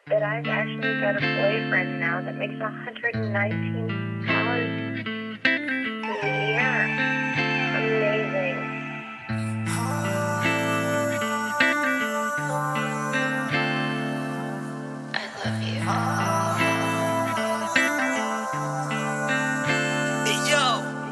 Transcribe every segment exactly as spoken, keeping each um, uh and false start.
that I've actually got a boyfriend now that makes one hundred nineteen dollars a year. Amazing. I love you. Hey yo,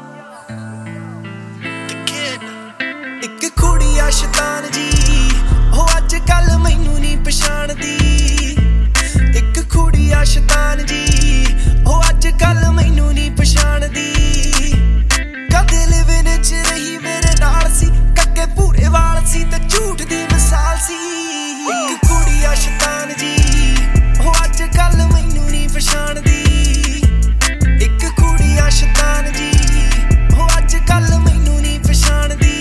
the kid. ਇੱਕ ਕੁੜੀ ਆ ਸ਼ੈਤਾਨ ਜੀ, ਉਹ ਅੱਜ ਕੱਲ ਮੈਨੂੰ ਨਹੀਂ ਪਛਾਣਦੀ। ਇੱਕ ਕੁੜੀ ਆ ਸ਼ੈਤਾਨ ਜੀ, ਉਹ ਅੱਜ ਕੱਲ ਮੈਨੂੰ ਨਹੀਂ ਪਛਾਣਦੀ। ਕਦੇ ਲਿਵਿੰਗ ਚ ਰਹੀ ਮੇਰੇ ਨਾਲ ਸੀ, ਕੱਕੇ ਪੂਰੇ ਵਾਲ ਸੀ ਤੇ ਝੂਠ ਦੀ ਮਿਸਾਲ ਸੀ। ਇੱਕ ਕੁੜੀ ਆ ਸ਼ੈਤਾਨ ਜੀ, ਉਹ ਅੱਜ ਕੱਲ ਮੈਨੂੰ ਨਹੀਂ ਪਛਾਣਦੀ। ਇੱਕ ਕੁੜੀ ਆ ਸ਼ੈਤਾਨ ਜੀ, ਉਹ ਅੱਜ ਕੱਲ ਮੈਨੂੰ ਨਹੀਂ ਪਛਾਣਦੀ।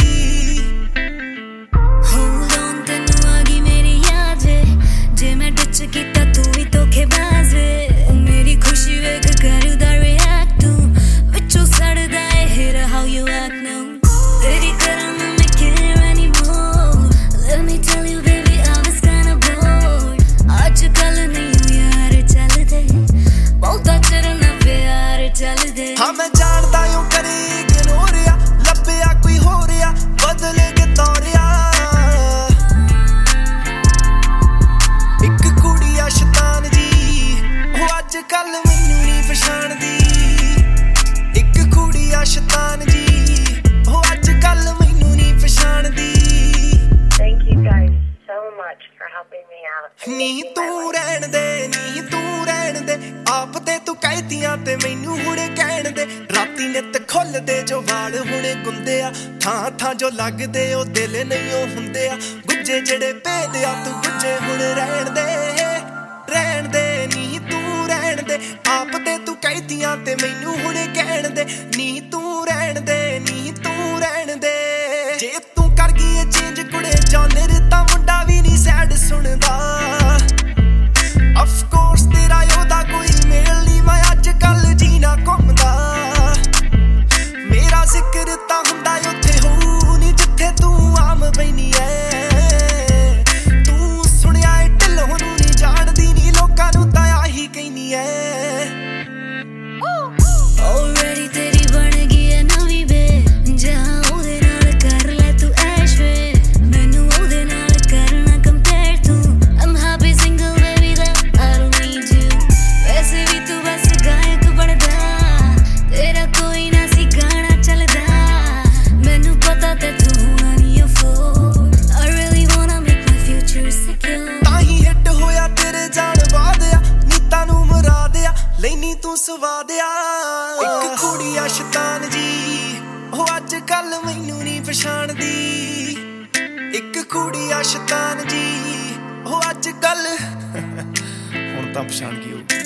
Hold on, ਤੈਨੂੰ ਆ ਗਈ ਮੇਰੀ ਯਾਦ ਵੇ, ਜੇ ਮੈਂ ਡਿਚ ਕੀਤਾ ਤੂੰ ਵੀ ਧੋਖੇਬਾਜ਼ ਵੇ। ਮੇਰੀ ਖੁਸ਼ੀ ਵੇਖ ਕਰਦਾ react ਤੂੰ, ਵਿੱਚੋਂ ਸੜਦਾ ਏ hear how you act now। ਤੇਰੀ ਤਰ੍ਹਾਂ ਮੈਂ care anymore, let me tell you baby I was kinda bored। ਅੱਜ ਕੱਲ ਨਹੀਂ ਯਾਰ ਚੱਲਦੇ, ਬਹੁਤਾ ਚਿਰ ਨਾ ਪਿਆਰ ਚੱਲਦੇ। ਹਾਂ ਮੈਂ ਜਾਣਦਾ ਓ ਕਰੇ ignore ਆ, ਲੱਭਿਆ ਕੋਈ ਹੋ ਰਿਹਾ ਬਦਲੇ ਕੇ ਤੋਰਿਆ। ਇੱਕ ਕੁੜੀ ਆ ਸ਼ੈਤਾਨ ਜੀ, ਉਹ ਅੱਜ ਕੱਲ ਮੈਨੂੰ ਨਹੀਂ ਪਛਾਣਦੀ। ਇੱਕ ਕੁੜੀ ਆ ਸ਼ੈਤਾਨ ਜੀ, ਉਹ ਅੱਜ ਕੱਲ ਮੈਨੂੰ ਨਹੀਂ ਪਛਾਣਦੀ। Thank you guys so much for helping me out. ਨੀ ਤੂੰ ਰਹਿਣ ਦੇ, ਨੀ ਤੂੰ ਰਹਿਣ ਦੇ, ਆਪ ਤੇ ਤੂੰ ਕਹਿਤੀਆਂ ਤੇ ਮੈਨੂੰ ਹੁਣੇ ਕਹਿਣ ਦੇ। ਰਾਤੀ ਨਿੱਤ ਖੁੱਲਦੇ ਜੋ ਵਾਲ ਹੁਣੇ ਗੁੰਦੇ ਆ, ਥਾਂ ਥਾਂ ਜੋ ਲੱਗਦੇ ਉਹ ਦਿਲ ਨਹੀਂ ਉਹ ਹੁੰਦੇ ਆ। ਗੁੱਜੇ ਜਿਹੜੇ ਭੇਦ ਆ ਤੂੰ ਗੁੱਜੇ ਹੁਣ ਰਹਿਣ ਦੇ, ਰਹਿਣ ਦੇ। ਨੀ ਤੂੰ ਰਹਿਣ ਦੇ, ਆਪ ਤੇ ਤੂੰ ਕਹਿਤੀਆਂ ਤੇ ਮੈਨੂੰ ਹੁਣੇ ਕਹਿਣ ਦੇ। ਨੀ ਤੂੰ ਰਹਿਣ ਦੇ, ਨੀ ਤੂੰ ਰਹਿਣ ਦੇ। ਜੇ ਤੂੰ ਕਰ ਗਈ ਏ ਚੇਂਜ ਕੁੜੇ ਜੌਨਰ, ਤਾਂ ਮੁੰਡਾ ਵੀ ਨਹੀਂ ਸੈਡ ਸੁਣਦਾ। Of course ਤੇਰਾ ਉਹਦਾ ਕੋਈ ਮੇਲ ਨਹੀਂ, ਮੈਂ ਅੱਜ ਕੱਲ ਜੀਣਾ ਘੁੰਮਦਾ। ਮੇਰਾ ਜ਼ਿਕਰ ਤਾਂ ਹੁੰਦਾ ਉੱਥੇ ਹੋਊ ਨੀ ਜਿੱਥੇ ਤੂੰ ਆਮ ਬੈਨੀ ਐ। ਤੂੰ ਸੁਣਿਆ ਏ ਢਿੱਲੋਂ ਨੂੰ ਨਹੀਂ ਜਾਣਦੀ, ਨੀ ਲੋਕਾਂ ਨੂੰ ਤਾਂ ਆਹੀ ਕਹਿਨੀ ਐ। Already ਤੇਰੀ ਬਣ ਗਈ ਐ ਨਵੀਂ ਬੇ, ਜਾਂ ਉਹਦੇ ਨਾਲ ਕਰ ਲੈ ਤੂੰ ਐਸ਼ ਵੇ। ਮੈਨੂੰ ਉਹਦੇ ਨਾਲ ਕਰਨਾ compare ਤੂੰ, I'm happy single baby that I don't need you। ਵੈਸੇ ਵੀ ਤੂੰ ਬਸ ਗਾਇਕ ਬਣਦਾ, ਤੇਰਾ ਕੋਈ ਨਾ ਸੀ ਗਾਣਾ ਚੱਲਦਾ। ਮੈਨੂੰ ਪਤਾ ਤੇ ਤੂੰ ਹੋਣਾ ਨਹੀਂ afford, I really wanna make my future secure। ਤਾਂ ਹੀ ਹਿੱਟ ਹੋਇਆ ਤੇਰੇ ਜਾਣ ਵਾਦਿਆ, ਨੀਤਾਂ ਨੂੰ ਮੁਰਾਦਿਆ ਲੈਨੀ ਤੂੰ ਸਵਾਦਿਆ। ਇੱਕ ਕੁੜੀ ਆ ਸ਼ੈਤਾਨ ਜੀ, ਉਹ ਅੱਜ ਕੱਲ ਮੈਨੂੰ ਨਹੀਂ ਪਛਾਣਦੀ। ਇੱਕ ਕੁੜੀ ਆ ਸ਼ੈਤਾਨ ਜੀ, ਉਹ ਅੱਜ ਕੱਲ ਹੁਣ ਤਾਂ ਪਛਾਣ ਗਈ ਉਹ।